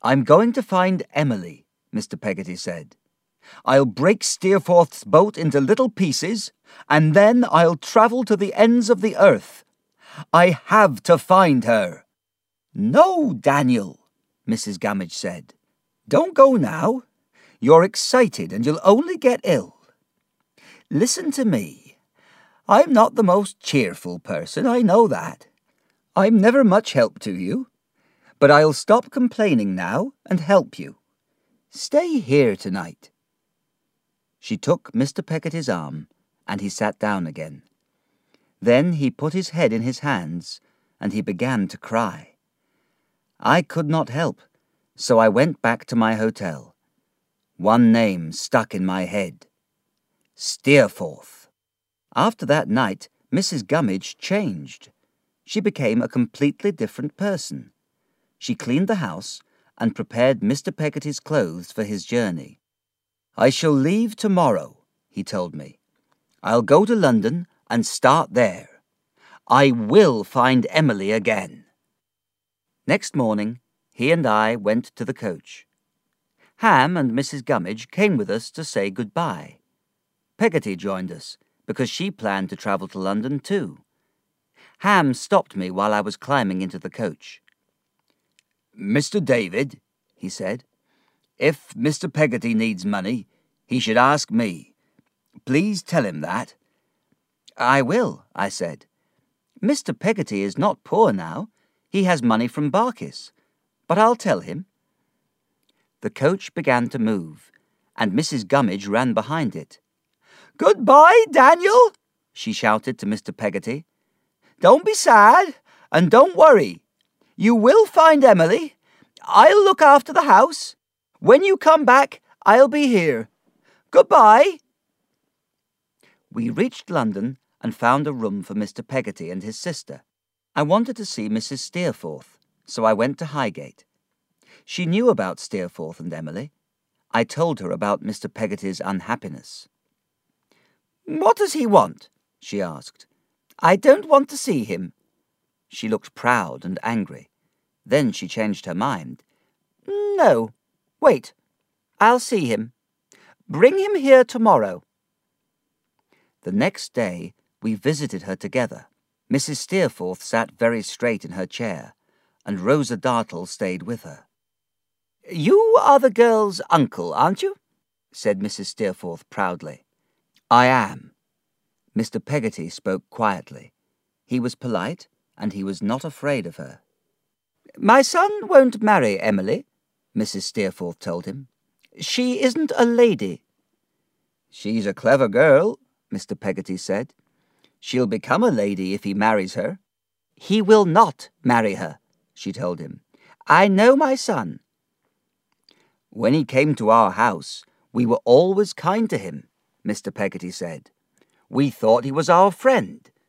"I'm going to find Emily," Mr. Peggotty said. "I'll break Steerforth's boat into little pieces, and then I'll travel to the ends of the earth. I have to find her." "No, Daniel," Mrs. Gummidge said. "Don't go now. You're excited and you'll only get ill. Listen to me. I'm not the most cheerful person, I know that. I'm never much help to you, but I'll stop complaining now and help you. Stay here tonight." She took Mr. Peggotty's arm, and he sat down again. Then he put his head in his hands, and he began to cry. I could not help, so I went back to my hotel. One name stuck in my head: Steerforth. After that night, Mrs. Gummidge changed. She became a completely different person. She cleaned the house and prepared Mr. Peggotty's clothes for his journey. "I shall leave tomorrow," he told me. "I'll go to London and start there. I will find Emily again." Next morning, he and I went to the coach. Ham and Mrs. Gummidge came with us to say goodbye. Peggotty joined us, because she planned to travel to London too. Ham stopped me while I was climbing into the coach. "Mr. David," he said, "if Mr. Peggotty needs money, he should ask me. Please tell him that." "I will," I said. "Mr. Peggotty is not poor now. He has money from Barkis. But I'll tell him." The coach began to move, and Mrs. Gummidge ran behind it. "Goodbye, Daniel," she shouted to Mr. Peggotty. "Don't be sad, and don't worry. You will find Emily. I'll look after the house. When you come back, I'll be here. Goodbye." We reached London and found a room for Mr. Peggotty and his sister. I wanted to see Mrs. Steerforth, so I went to Highgate. She knew about Steerforth and Emily. I told her about Mr. Peggotty's unhappiness. "What does he want?" she asked. "I don't want to see him." She looked proud and angry. Then she changed her mind. "No, wait. I'll see him. Bring him here tomorrow." The next day we visited her together. Mrs. Steerforth sat very straight in her chair, and Rosa Dartle stayed with her. "You are the girl's uncle, aren't you?" said Mrs. Steerforth proudly. "I am." Mr. Peggotty spoke quietly. He was polite, and he was not afraid of her. "My son won't marry Emily," Mrs. Steerforth told him. "She isn't a lady." "She's a clever girl," Mr. Peggotty said. "She'll become a lady if he marries her." "He will not marry her," she told him. "I know my son." "When he came to our house, we were always kind to him," Mr. Peggotty said. "We thought he was our friend,